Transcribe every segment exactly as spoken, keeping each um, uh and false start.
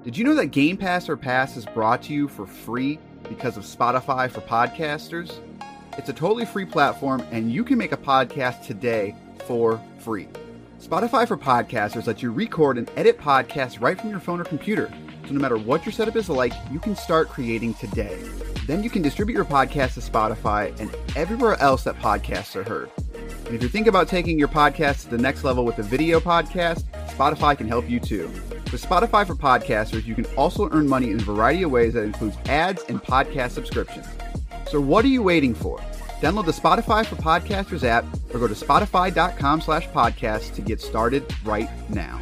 Did you know that Game Pass or Pass is brought to you for free because of Spotify for podcasters? It's a totally free platform, and you can make a podcast today for free. Spotify for podcasters lets you record and edit podcasts right from your phone or computer. So no matter what your setup is like, you can start creating today. Then you can distribute your podcast to Spotify and everywhere else that podcasts are heard. And if you're thinking about taking your podcast to the next level with a video podcast, Spotify can help you too. With Spotify for podcasters, you can also earn money in a variety of ways that includes ads and podcast subscriptions. So what are you waiting for? Download the Spotify for Podcasters app or go to spotify.com slash podcast to get started right now.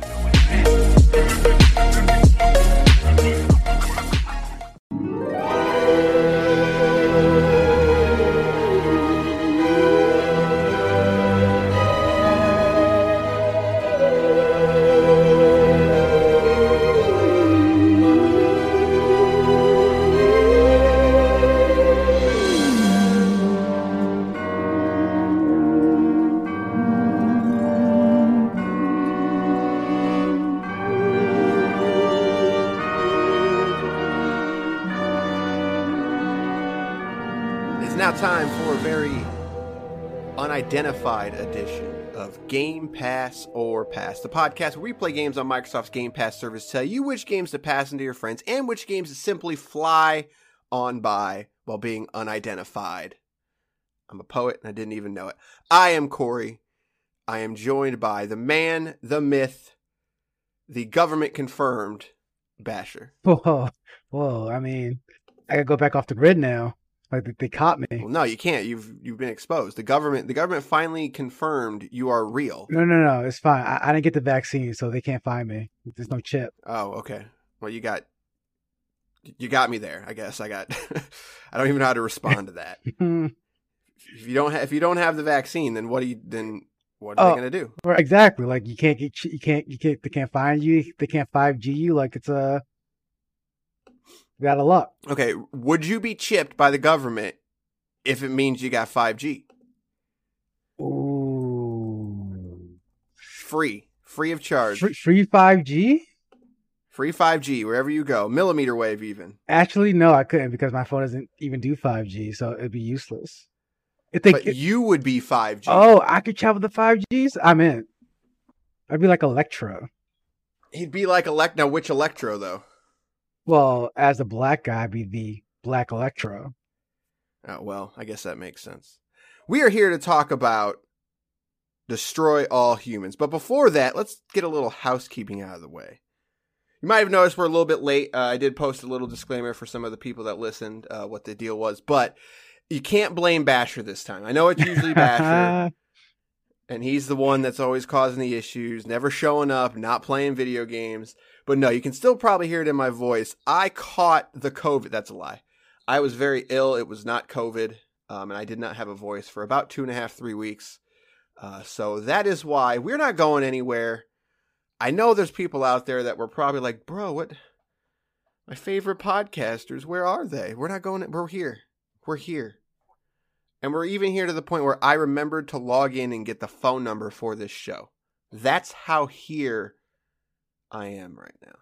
Time for a very unidentified edition of Game Pass or Pass, the podcast where we play games on Microsoft's Game Pass service, tell you which games to pass into your friends and which games to simply fly on by while being unidentified. I'm a poet and I didn't even know it. I am Corey. I am joined by the man, the myth, the government-confirmed Basher. Whoa, whoa, I mean, I gotta go back off the grid now. Like they caught me. Well, no, you can't. You've you've been exposed. The government the government finally confirmed you are real. No, no, no. It's fine. I, I didn't get the vaccine, so they can't find me. There's no chip. Oh, okay. Well, you got you got me there. I guess I got. I don't even know how to respond to that. If you don't have if you don't have the vaccine, then what do you then what are oh, they gonna do? Well, exactly. Like you can't get you can't you can't they can't find you. They can't five G you. Like it's a. Out of luck. Okay, would you be chipped by the government if it means you got five G? Ooh. Free. Free of charge. Free, free five G? Free five G wherever you go. Millimeter wave even. Actually, no, I couldn't because my phone doesn't even do five G, so it'd be useless. If they, but if, you would be five G. Oh, I could travel the five Gs? I'm in. I'd be like Electro. He'd be like Elect. Now, which Electro, though? Well, as a black guy, I'd be the Black Electro. Oh, well, I guess that makes sense. We are here to talk about Destroy All Humans. But before that, let's get a little housekeeping out of the way. You might have noticed we're a little bit late. Uh, I did post a little disclaimer for some of the people that listened, uh, what the deal was. But you can't blame Basher this time. I know it's usually Basher. And he's the one that's always causing the issues, never showing up, not playing video games. But no, you can still probably hear it in my voice. I caught the COVID. That's a lie. I was very ill. It was not COVID. Um, and I did not have a voice for about two and a half, three weeks. Uh, so that is why we're not going anywhere. I know there's people out there that were probably like, bro, what? My favorite podcasters, where are they? We're not going. We're here. We're here. And we're even here to the point where I remembered to log in and get the phone number for this show. That's how here I am right now.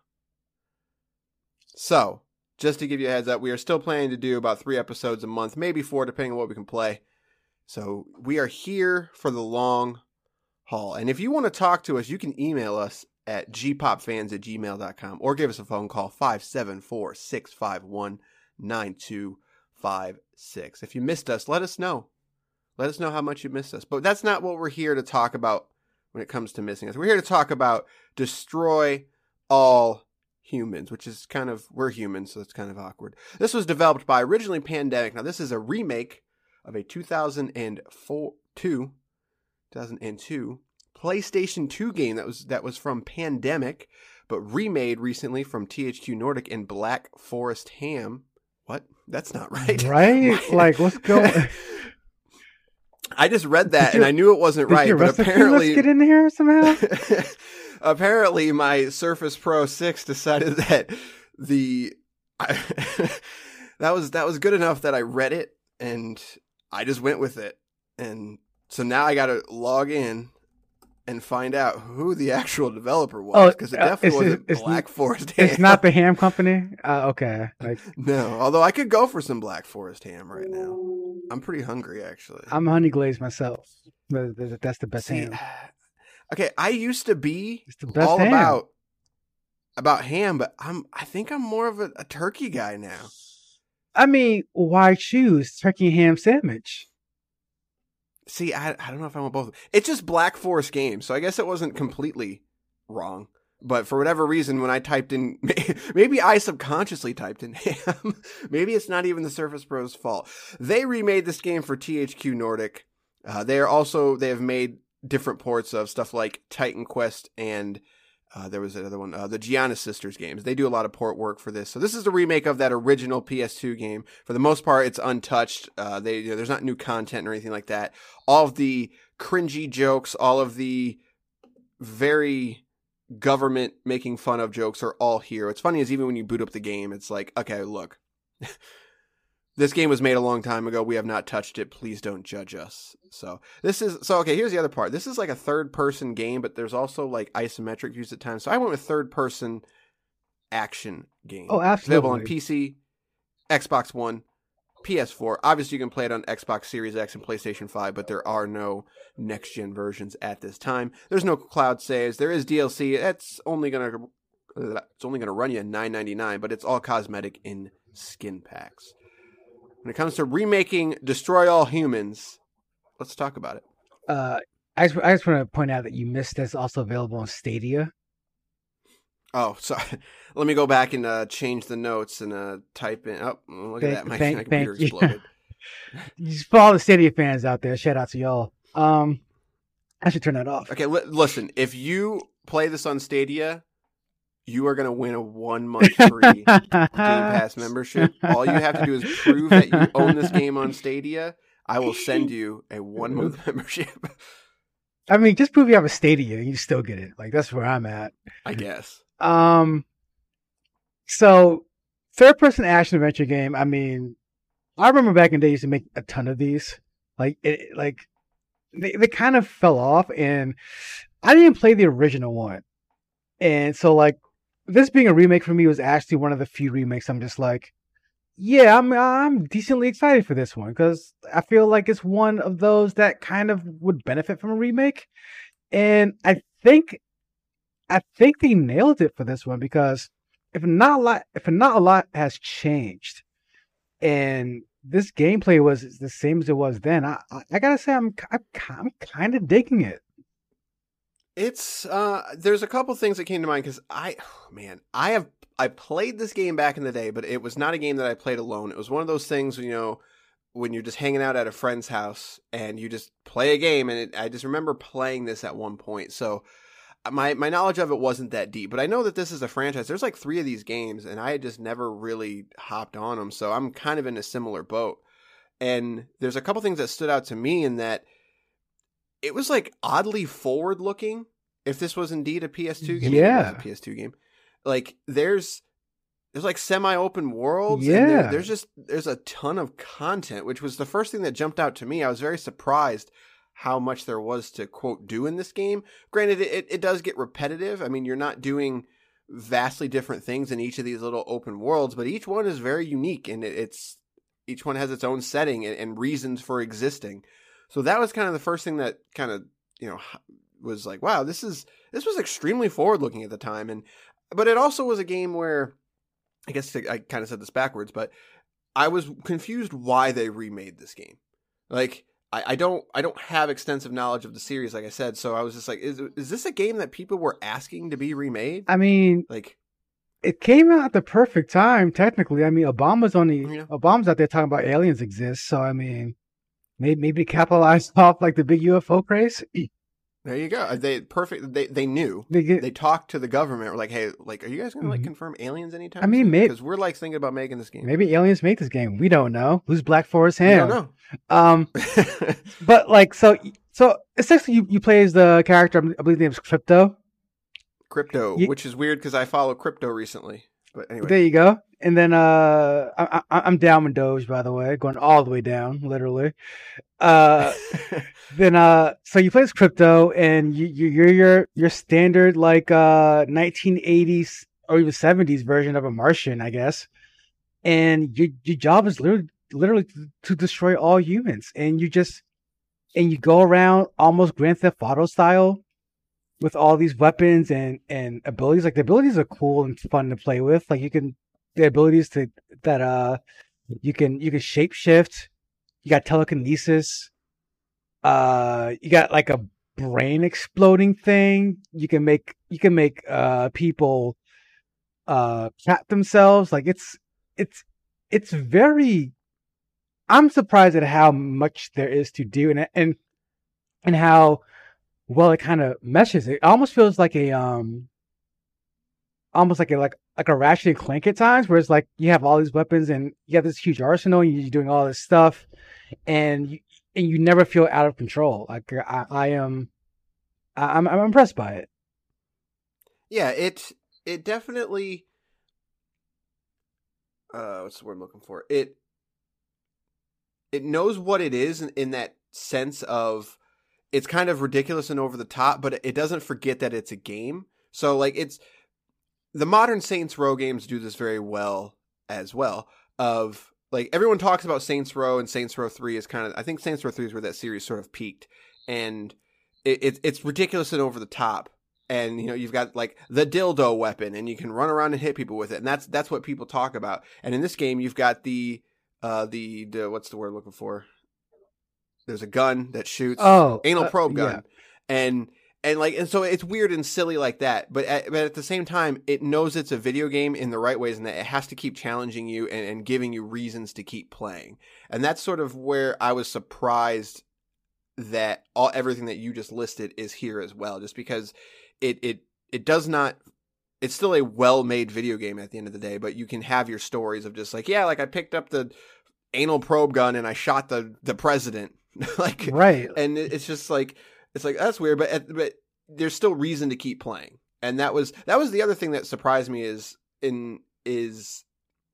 So, just to give you a heads up, we are still planning to do about three episodes a month, maybe four, depending on what we can play. So, we are here for the long haul. And if you want to talk to us, you can email us at g pop fans at gmail dot com or give us a phone call, five seven four, six five one, nine two five six. If you missed us, let us know. Let us know how much you missed us. But that's not what we're here to talk about when it comes to missing us. We're here to talk about Destroy All Humans, which is kind of, we're humans, so it's kind of awkward. This was developed by originally Pandemic. Now, this is a remake of a two thousand four, two, two thousand two PlayStation two game that was that was from Pandemic, but remade recently from T H Q Nordic and Black Forest Ham. What? That's not right. Right? Like, what's going? I just read that and I knew it wasn't right, your but apparently let's get in here somehow. Apparently, my Surface Pro six decided that the I, that was that was good enough that I read it and I just went with it, and so now I got to log in and find out who the actual developer was, Oh, because it uh, definitely it's- wasn't it's- Black Forest Ham. It's not the ham company. Uh, okay. Like No, although I could go for some Black Forest ham right now. I'm pretty hungry, actually. I'm honey glazed myself. But th- That's the best See, ham. okay, I used to be It's the best all ham. about about ham, but I'm I think I'm more of a, a turkey guy now. I mean, why choose turkey and ham sandwich? See, I I don't know if I want both. It's just Black Forest Games, so I guess it wasn't completely wrong. But for whatever reason, when I typed in, maybe I subconsciously typed in ham. Maybe it's not even the Surface Pro's fault. They remade this game for T H Q Nordic. Uh, they are also they have made different ports of stuff like Titan Quest and uh, there was another one, uh, the Gianna Sisters games. They do a lot of port work for this. So this is a remake of that original P S two game. For the most part, it's untouched. Uh, they you know, there's not new content or anything like that. All of the cringy jokes, all of the very government making fun of jokes are all here. What's funny is even when you boot up the game, it's like, okay, look, this game was made a long time ago. We have not touched it. Please don't judge us. So this is, so okay, here's the other part. This is like a third person game, but there's also like isometric views at times. So I went with third person action game. Oh, It's available absolutely. on P C, Xbox One, P S four. Obviously, you can play it on Xbox Series X and PlayStation five, but there are no next-gen versions at this time. There's no cloud saves. There is D L C. That's only gonna it's only gonna run you nine ninety-nine, but it's all cosmetic in skin packs. When it comes to remaking Destroy All Humans, let's talk about it. Uh, I just, I just want to point out that you missed that's also available on Stadia. Oh, sorry. Let me go back and uh, change the notes and uh, type in. Oh, look Thank- at that. My, thank- my computer thank you. exploded. Just for all the Stadia fans out there, shout out to y'all. Um, I should turn that off. Okay, li- listen. If you play this on Stadia, you are going to win a one month free Game Pass membership. All you have to do is prove that you own this game on Stadia. I will send you a one month membership. I mean, just prove you have a Stadia, and you still get it. Like that's where I'm at. I guess. Um, so third person action adventure game. I mean, I remember back in the day, I used to make a ton of these. Like it, like they they kind of fell off, and I didn't play the original one, and so like this being a remake for me was actually one of the few remakes I'm just like, yeah, I'm I'm decently excited for this one because I feel like it's one of those that kind of would benefit from a remake, and I think I think they nailed it for this one because if not a lot, if not a lot has changed, and this gameplay was the same as it was then, I I, I gotta say I'm I'm, I'm kind of digging it. It's uh there's a couple things that came to mind because I oh, man, I have I played this game back in the day, but it was not a game that I played alone. It was one of those things, you know, when you're just hanging out at a friend's house and you just play a game, and it, I just remember playing this at one point. So my my knowledge of it wasn't that deep, but I know that this is a franchise. There's like three of these games, and I had just never really hopped on them. So I'm kind of in a similar boat. And there's a couple things that stood out to me in that it was like oddly forward looking. If this was indeed a P S two game, Yeah. it was a P S two game. Like there's there's like semi open worlds. Yeah. And there, there's just there's a ton of content, which was the first thing that jumped out to me. I was very surprised how much there was to quote do in this game. Granted, it it does get repetitive. I mean, you're not doing vastly different things in each of these little open worlds, but each one is very unique, and it, it's each one has its own setting and, and reasons for existing. So that was kind of the first thing that kind of, you know, was like, wow, this is this was extremely forward looking at the time. And but it also was a game where, I guess I kind of said this backwards, but I was confused why they remade this game. Like I, I don't I don't have extensive knowledge of the series, like I said, so I was just like, is is this a game that people were asking to be remade? I mean, Like, it came out at the perfect time. Technically, I mean, Obama's only Yeah. Obama's out there talking about aliens exist. So I mean, maybe maybe capitalize off like the big U F O craze. there you go. They perfect. They they knew. They get, They talked to the government. Were like, hey, like, are you guys gonna like Mhm. confirm aliens anytime? I mean, may- because we're like thinking about making this game. maybe aliens make this game. We don't know. Who's Black Forest We Ham? don't Um, know. but like so so essentially, you, you play as the character. I believe the name is Crypto. Crypto, Ye- which is weird because I follow crypto recently. But anyway, there you go. And then uh, I, I, I'm down with Doge, by the way, going all the way down, literally. Uh, then uh, so you play this crypto, and you, you you're your your standard like uh nineteen eighties or even seventies version of a Martian, I guess. And your your job is literally literally to, to destroy all humans, and you just and you go around almost Grand Theft Auto style with all these weapons and and abilities. Like the abilities are cool and fun to play with. Like you can the abilities to that uh you can you can shape shift. You got telekinesis. Uh, you got like a brain exploding thing. You can make you can make uh people uh trap themselves. Like it's it's it's very. I'm surprised at how much there is to do and and and how well it kind of meshes. It almost feels like a um almost like a like like a Ratchet and Clank at times, where it's like you have all these weapons and you have this huge arsenal and you're doing all this stuff, and you and you never feel out of control. Like I, I am, I'm I'm impressed by it. Yeah, it it definitely. Uh, what's the word I'm looking for? It it knows what it is in, in that sense of it's kind of ridiculous and over the top, but it doesn't forget that it's a game. So like it's. The modern Saints Row games do this very well as well. Of like everyone talks about Saints Row, and Saints Row three is kind of I think Saints Row three is where that series sort of peaked, and it, it it's ridiculous and over the top. And you know you've got like the dildo weapon, and you can run around and hit people with it, and that's that's what people talk about. And in this game, you've got the uh the, the what's the word I'm looking for? There's a gun that shoots. Oh, anal uh, probe gun, yeah. and. And like, and so it's weird and silly like that, but at, but at the same time, it knows it's a video game in the right ways, and that it has to keep challenging you and, and giving you reasons to keep playing. And that's sort of where I was surprised that all everything that you just listed is here as well, just because it it it does not. It's still a well-made video game at the end of the day, but you can have your stories of just like, yeah, like I picked up the anal probe gun and I shot the the president, like right, and it's just like. It's like, that's weird, but but there's still reason to keep playing. And that was that was the other thing that surprised me is in is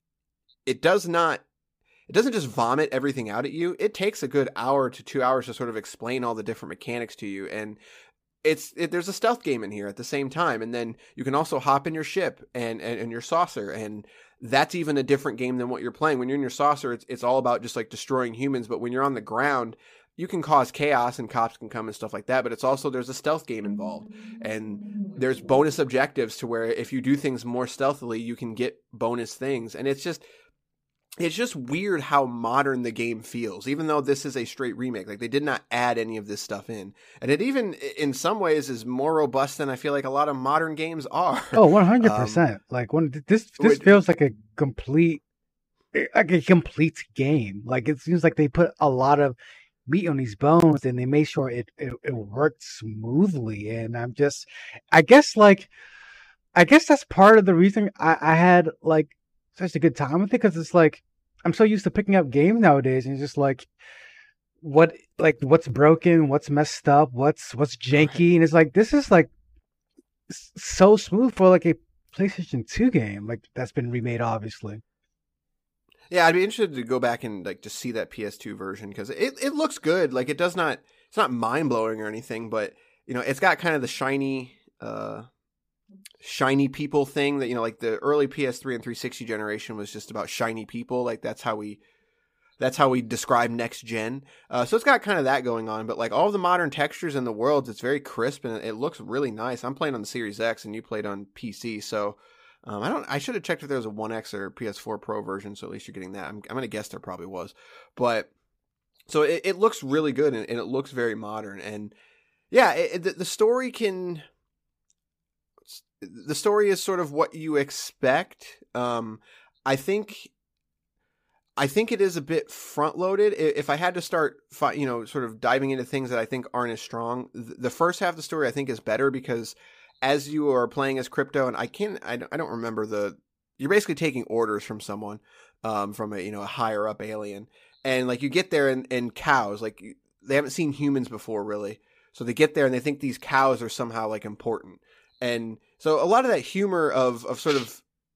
it does not it doesn't just vomit everything out at you. It takes a good hour to two hours to sort of explain all the different mechanics to you. And it's it, there's a stealth game in here at the same time. And then you can also hop in your ship and, and, and your saucer. And that's even a different game than what you're playing. When you're in your saucer, it's it's all about just like destroying humans. But when you're on the ground, you can cause chaos and cops can come and stuff like that, but it's also, there's a stealth game involved, and there's bonus objectives to where if you do things more stealthily, you can get bonus things. And it's just, it's just weird how modern the game feels, even though this is a straight remake. Like they did not add any of this stuff in. And it even in some ways is more robust than I feel like a lot of modern games are. Oh, one hundred percent. Um, like when this, this it, feels like a complete, like a complete game. Like it seems like they put a lot of meat on these bones and they made sure it, it it worked smoothly. And I'm just I guess like I guess that's part of the reason I, I had like such a good time with it, because it's like I'm so used to picking up games nowadays and it's just like what like what's broken, what's messed up, what's what's janky, and it's like this is like so smooth for like a PlayStation two game like that's been remade, obviously. Yeah, I'd be interested to go back and like just see that P S two version, because it, it looks good. Like it does not, it's not mind blowing or anything, but you know, it's got kind of the shiny, uh, shiny people thing that, you know, like the early P S three and three sixty generation was just about shiny people. Like that's how we, that's how we describe next gen. Uh, so it's got kind of that going on, but like all of the modern textures in the world, it's very crisp and it looks really nice. I'm playing on the Series X and you played on P C, so. Um, I don't. I should have checked if there was a one X or P S four Pro version, so at least you're getting that. I'm, I'm going to guess there probably was, but so it, it looks really good and, and it looks very modern. And yeah, it, the, the story can. The story is sort of what you expect. Um, I think. I think it is a bit front loaded. If I had to start, you know, sort of diving into things that I think aren't as strong, the first half of the story I think is better because. As you are playing as Crypto, and I can't, I don't remember the, you're basically taking orders from someone, um, from a, you know, a higher up alien. And like you get there and, and cows, like they haven't seen humans before really. So they get there and they think these cows are somehow like important. And so a lot of that humor of, of sort of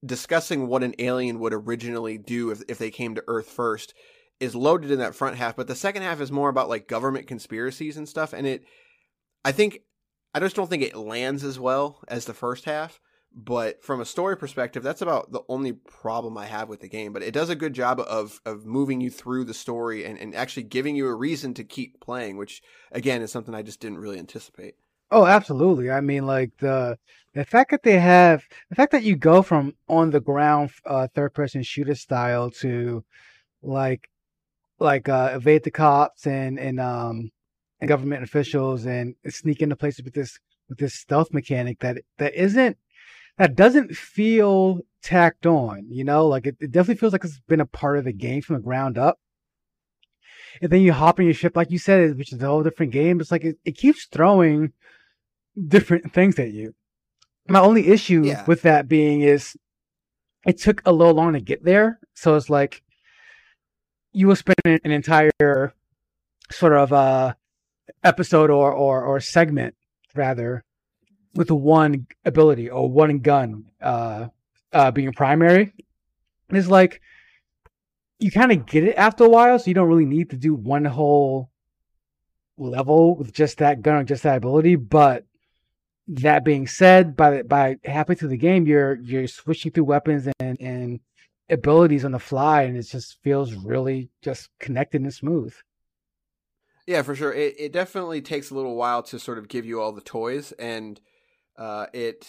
discussing what an alien would originally do if if they came to Earth first is loaded in that front half, but the second half is more about like government conspiracies and stuff. And it, I think, I just don't think it lands as well as the first half. But from a story perspective, that's about the only problem I have with the game. But it does a good job of of moving you through the story and, and actually giving you a reason to keep playing, which again is something I just didn't really anticipate. Oh, absolutely. I mean, like the the fact that they have the fact that you go from on the ground uh, third person shooter style to like like uh, evade the cops and and um and government officials and sneak into places with this with this stealth mechanic that that isn't that doesn't feel tacked on. You know, like it, it definitely feels like it's been a part of the game from the ground up. And then you hop in your ship, like you said, which is a whole different game. It's like it, it keeps throwing different things at you. My only issue Yeah. with that being is it took a little long to get there. So it's like you will spend an entire sort of uh, episode or, or, or segment rather with one ability or one gun uh, uh, being primary. And it's like you kind of get it after a while, so you don't really need to do one whole level with just that gun or just that ability. But that being said, by by halfway through the game, you're you're switching through weapons and, and abilities on the fly, and it just feels really just connected and smooth. Yeah, for sure. It it definitely takes a little while to sort of give you all the toys, and uh, it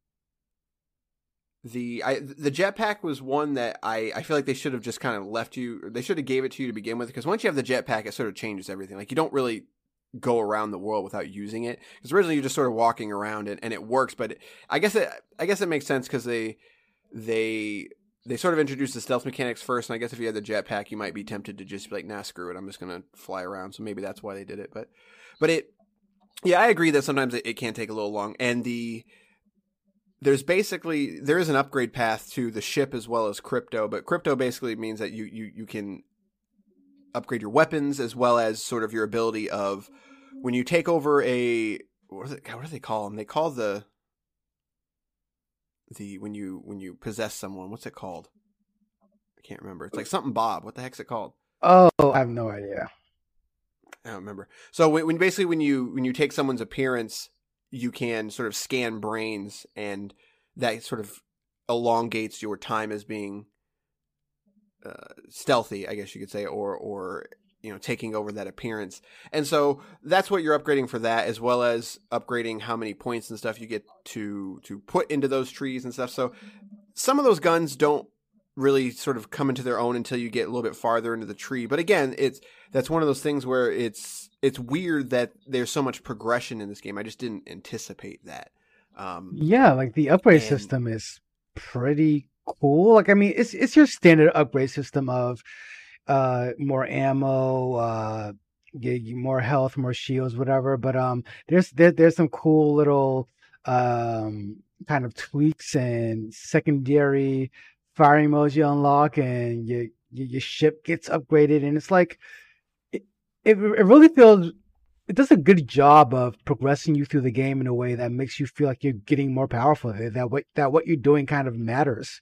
the I the jetpack was one that I, I feel like they should have just kind of left you. They should have gave it to you to begin with, because once you have the jetpack, it sort of changes everything. Like you don't really go around the world without using it, because originally you're just sort of walking around and, and it works. But it, I guess it I guess it makes sense because they they. They sort of introduced the stealth mechanics first, and I guess if you had the jetpack, you might be tempted to just be like, nah, screw it, I'm just going to fly around. So maybe that's why they did it. But, but it, yeah, I agree that sometimes it, it can take a little long. And the, there's basically, there is an upgrade path to the ship as well as crypto, but crypto basically means that you, you, you can upgrade your weapons as well as sort of your ability of when you take over a, what is it, what do they call them? They call the, the when you when you possess someone, what's it called? I can't remember. It's like something Bob. What the heck's it called? Oh, I have no idea. I don't remember. So when, when basically when you when you take someone's appearance, you can sort of scan brains, and that sort of elongates your time as being uh, stealthy, I guess you could say, or or you know, taking over that appearance. And so that's what you're upgrading for that, as well as upgrading how many points and stuff you get to to put into those trees and stuff. So some of those guns don't really sort of come into their own until you get a little bit farther into the tree. But again, it's that's one of those things where it's it's weird that there's so much progression in this game. I just didn't anticipate that. Um, yeah, like the upgrade and, system is pretty cool. Like, I mean, it's it's your standard upgrade system of uh more ammo, uh more health, more shields, whatever. But um there's there, there's some cool little um kind of tweaks and secondary firing modes you unlock, and your your ship gets upgraded, and it's like it, it it really feels it does a good job of progressing you through the game in a way that makes you feel like you're getting more powerful, that what that what you're doing kind of matters.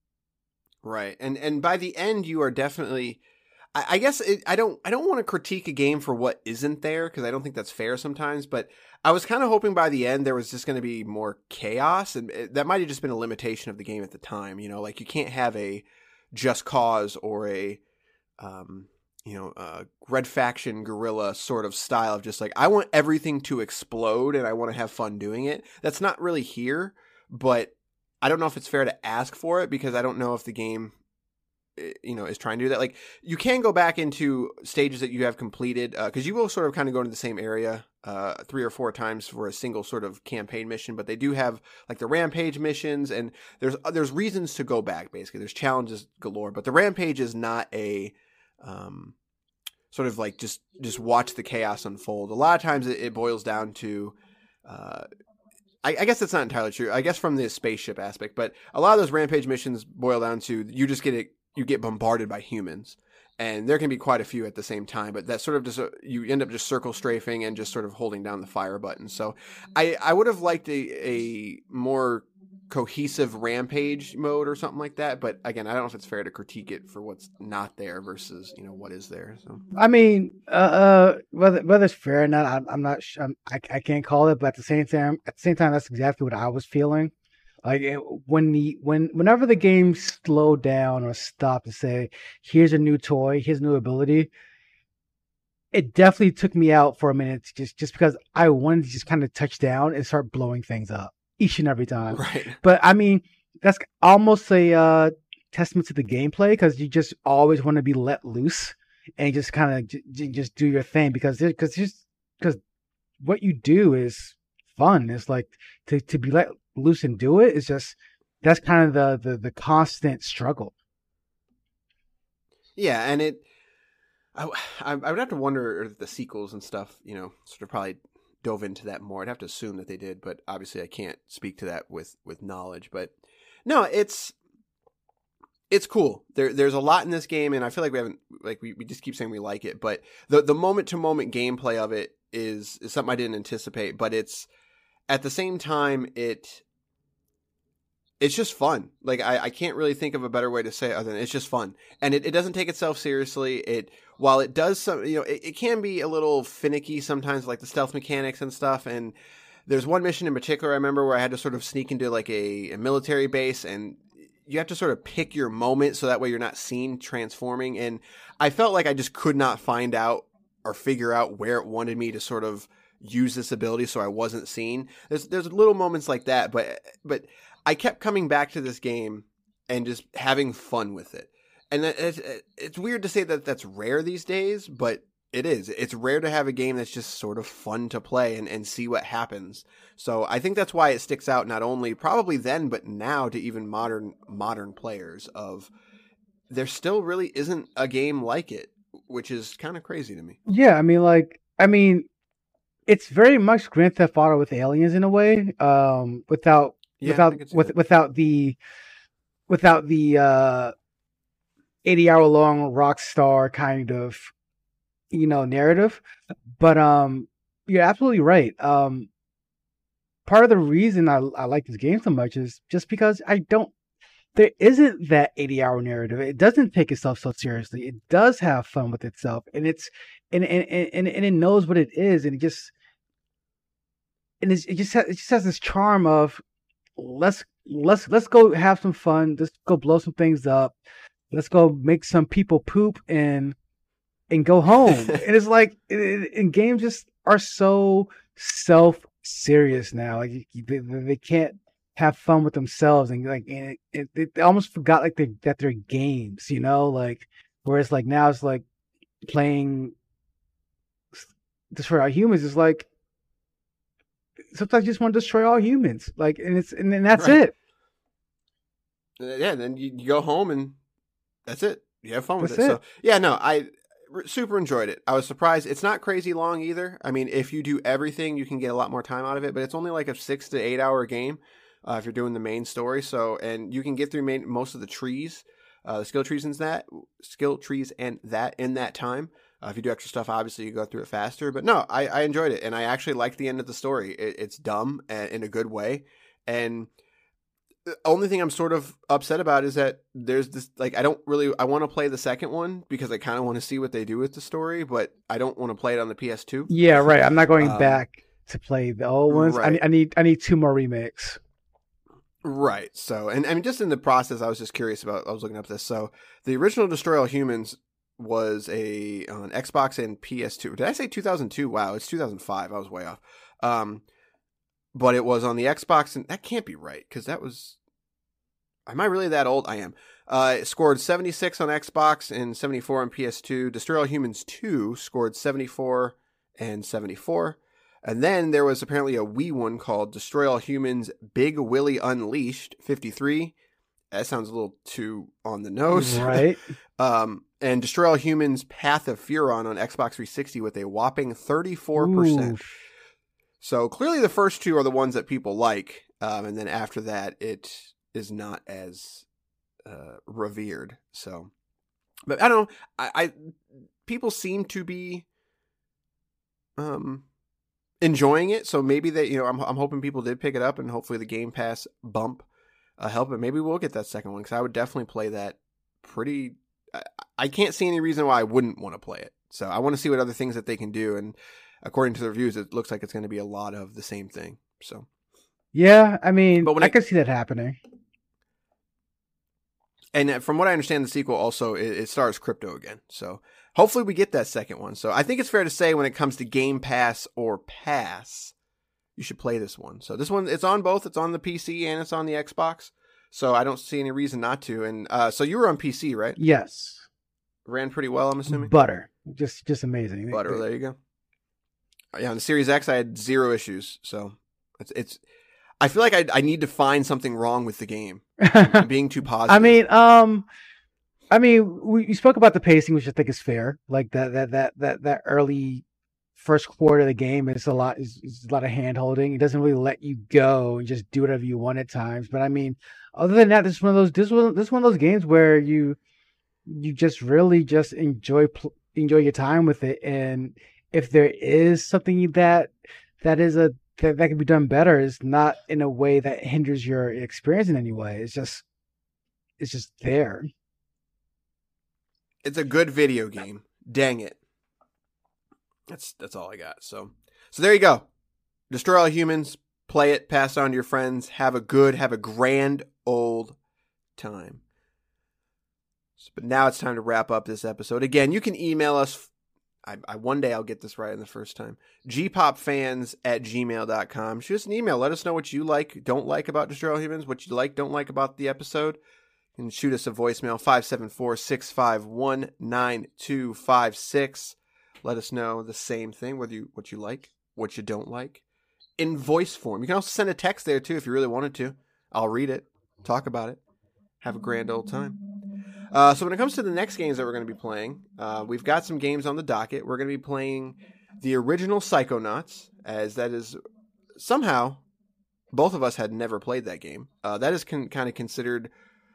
Right. And and by the end you are definitely, I guess it, I don't I don't want to critique a game for what isn't there, because I don't think that's fair sometimes. But I was kind of hoping by the end there was just going to be more chaos, and it, that might have just been a limitation of the game at the time. You know, like you can't have a Just Cause or a um, you know a Red Faction guerrilla sort of style of just like, I want everything to explode and I want to have fun doing it. That's not really here, but I don't know if it's fair to ask for it, because I don't know if the game, you know, is trying to do that. Like, you can go back into stages that you have completed, because uh, you will sort of kind of go into the same area uh, three or four times for a single sort of campaign mission. But they do have like the rampage missions, and there's there's reasons to go back. Basically, there's challenges galore. But the rampage is not a um, sort of like just just watch the chaos unfold. A lot of times it, it boils down to. Uh, I, I guess that's not entirely true. I guess from the spaceship aspect, but a lot of those rampage missions boil down to you just get it. You get bombarded by humans, and there can be quite a few at the same time, but that sort of just, you end up just circle strafing and just sort of holding down the fire button. So I, I would have liked a, a more cohesive rampage mode or something like that. But again, I don't know if it's fair to critique it for what's not there versus, you know, what is there. So I mean, uh, uh whether whether it's fair or not, I'm, I'm not. Sh- I'm, I I can't call it, but at the same time, at the same time, that's exactly what I was feeling. Like it, when the when whenever the game slowed down or stopped to say, "Here's a new toy, here's a new ability," it definitely took me out for a minute, just just because I wanted to just kind of touch down and start blowing things up each and every time. right, But I mean, that's almost a uh, testament to the gameplay because you just always want to be let loose and just kind of j- j- just do your thing because because just because what you do is fun. It's like to, to be let loose and do it is just that's kind of the, the the constant struggle. yeah, and it. I, I would have to wonder if the sequels and stuff, you know, sort of probably dove into that more. I'd have to assume that they did, but obviously I can't speak to that with, with knowledge. But no, it's it's cool. There there's a lot in this game, and I feel like we haven't like we, we just keep saying we like it, but the the moment to moment gameplay of it is is something I didn't anticipate. But it's at the same time it it's just fun. Like I, I can't really think of a better way to say it other than it's just fun. And it, it doesn't take itself seriously. It while it does some you know, it, it can be a little finicky sometimes, like the stealth mechanics and stuff. And there's one mission in particular I remember where I had to sort of sneak into like a, a military base, and you have to sort of pick your moment so that way you're not seen transforming. And I felt like I just could not find out or figure out where it wanted me to sort of use this ability so I wasn't seen. There's there's little moments like that, but but I kept coming back to this game and just having fun with it. And it's, it's weird to say that that's rare these days, but it is. It's rare to have a game that's just sort of fun to play and, and see what happens. So I think that's why it sticks out not only probably then, but now to even modern modern players of there still really isn't a game like it, which is kind of crazy to me. Yeah, I mean, like, I mean, it's very much Grand Theft Auto with aliens in a way, um, without Yeah, without I can see with, that. without the without the uh, eighty hour long Rockstar kind of you know narrative. But um, you're absolutely right. Um, part of the reason I I like this game so much is just because I don't. There isn't that eighty hour narrative. It doesn't take itself so seriously. It does have fun with itself, and it's and and and, and it knows what it is, and it just and it's, it just has, it just has this charm of let's let's let's go have some fun. Let's go blow some things up. Let's go make some people poop and and go home. And it's like it, it, and games just are so self serious now. Like they, they can't have fun with themselves and like and it, it, they almost forgot like they that they're games, you know, like whereas like now it's like playing Destroy All Humans is like sometimes you just want to destroy all humans, like and it's and then that's Right. it. Yeah, then you, you go home and that's it. You have fun with That's it. it. So yeah, no, I r- super enjoyed it. I was surprised. It's not crazy long either. I mean, if you do everything, you can get a lot more time out of it. But it's only like a six to eight hour game uh, if you're doing the main story. So and you can get through main, most of the trees, uh, the skill trees and that skill trees and that in that time. Uh, if you do extra stuff, obviously you go through it faster. But no, I, I enjoyed it, and I actually liked the end of the story. It, it's dumb and, in a good way, and the only thing I'm sort of upset about is that there's this, like, I don't really, I want to play the second one because I kind of want to see what they do with the story, but I don't want to play it on the P S two. Yeah, right. I'm not going Um, back to play the old ones. I right. need, I need, I need two more remakes. Right. So, and I mean, just in the process, I was just curious about, I was looking up this. So the original Destroy All Humans was a, on Xbox and P S two. Did I say two thousand two? Wow. It's two thousand five. I was way off. Um, but it was on the Xbox, and that can't be right because that was. Am I really that old? I am. Uh, it scored seventy-six on Xbox and seventy-four on P S two. Destroy All Humans two scored seventy-four and seventy-four. And then there was apparently a Wii one called Destroy All Humans Big Willy Unleashed fifty-three. That sounds a little too on the nose. Right. um, and Destroy All Humans Path of Furon on Xbox three sixty with a whopping thirty-four percent. Ooh. So clearly the first two are the ones that people like. Um, and then after that, it is not as uh, revered. So, but I don't know. I, I people seem to be um, enjoying it. So maybe they, you know, I'm I'm hoping people did pick it up, and hopefully the Game Pass bump uh, help it. Maybe we'll get that second one because I would definitely play that pretty. I, I can't see any reason why I wouldn't want to play it. So I want to see what other things that they can do. And according to the reviews, it looks like it's going to be a lot of the same thing. So yeah, I mean, but when I it, can see that happening. And from what I understand, the sequel also it, it stars Crypto again. So hopefully we get that second one. So I think it's fair to say when it comes to Game Pass or Pass, you should play this one. So this one, it's on both. It's on the P C and it's on the Xbox. So I don't see any reason not to. And uh, so you were on P C, right? Yes. Ran pretty well, I'm assuming. Butter, just just amazing. Butter, there you go. Yeah, on the Series X, I had zero issues. So it's it's. I feel like I I need to find something wrong with the game. I'm being too positive. I mean, um, I mean, we, we spoke about the pacing, which I think is fair. Like that that that that that early first quarter of the game is a lot is, is a lot of hand holding. It doesn't really let you go and just do whatever you want at times. But I mean, other than that, this is one of those this one this is one of those games where you you just really just enjoy enjoy your time with it. And if there is something that that is a that, that can be done better, is not in a way that hinders your experience in any way. It's just it's just there. It's a good video game. Dang it. That's that's all I got. So so there you go. Destroy All Humans. Play it. Pass it on to your friends. Have a good, have a grand old time. But now it's time to wrap up this episode. Again, you can email us. I, I one day I'll get this right in the first time. g pop fans at gmail dot com. Shoot us an email. Let us know what you like, don't like about Destroy All Humans, what you like, don't like about the episode. And shoot us a voicemail, five seven four, six five one, nine two five six. Let us know the same thing, whether you what you like, what you don't like, in voice form. You can also send a text there, too, if you really wanted to. I'll read it, talk about it, have a grand old time. Uh, so when it comes to the next games that we're going to be playing, uh, we've got some games on the docket. We're going to be playing the original Psychonauts, as that is somehow, both of us had never played that game. Uh, that is con- kind of considered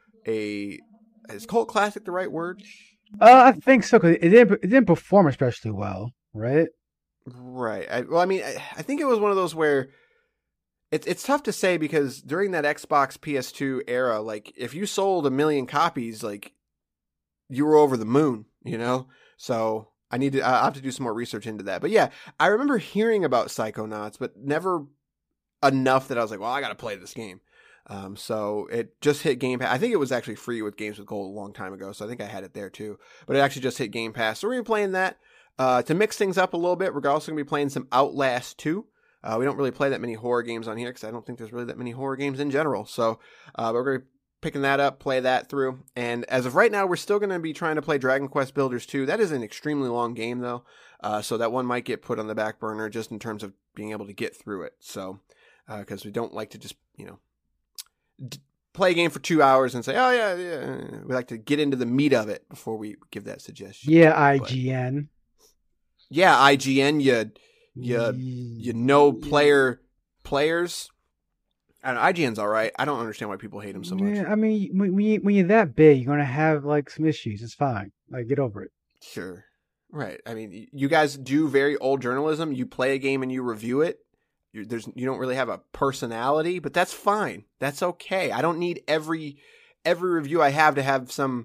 a, is cult classic the right word? Uh, I think so, because it didn't, it didn't perform especially well, right? Right. I, well, I mean, I, I think it was one of those where it's it's tough to say because during that Xbox P S two era, like, if you sold a million copies, like, you were over the moon, you know? So I need to, I have to do some more research into that. But yeah, I remember hearing about Psychonauts, but never enough that I was like, well, I got to play this game. Um, so it just hit Game Pass. I think it was actually free with Games with Gold a long time ago, so I think I had it there too. But it actually just hit Game Pass. So we're going to be playing that. Uh, to mix things up a little bit, we're also going to be playing some Outlast two. Uh, we don't really play that many horror games on here because I don't think there's really that many horror games in general. So uh, we're going to be picking that up, play that through. And as of right now, we're still going to be trying to play Dragon Quest Builders two. That is an extremely long game, though. Uh, so that one might get put on the back burner just in terms of being able to get through it. So because uh, we don't like to just, you know, d- play a game for two hours and say, oh, yeah, yeah. We like to get into the meat of it before we give that suggestion. Yeah, I G N. But, yeah, I G N, you, you, you know player players. I don't know, I G N's all right. I don't understand why people hate him so much. Yeah, I mean, when, you, when you're that big, you're going to have, like, some issues. It's fine. Like, get over it. Sure. Right. I mean, you guys do very old journalism. You play a game and you review it. You, there's, you don't really have a personality, but that's fine. That's okay. I don't need every every review I have to have some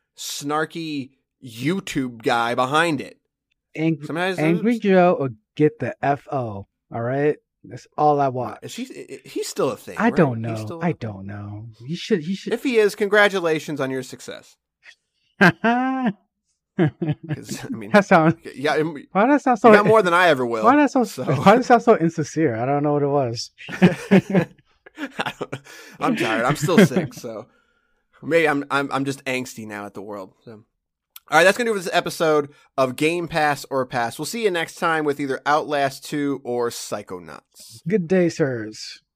snarky YouTube guy behind it. Angry, Sometimes Angry Joe or get the F O. All right? That's all I want. Is he, he's still a thing. I right? don't know. Still a... I don't know. He should. He should. If he is, congratulations on your success. I mean, that sounds. Yeah, why does that sound so? You got more than I ever will. Why does that so, so? Why does that sound so insincere? I don't know what it was. I don't, I'm tired. I'm still sick, so maybe I'm I'm I'm just angsty now at the world. So, all right, that's gonna do for this episode of Game Pass or Pass. We'll see you next time with either Outlast two or Psychonauts. Good day, sirs.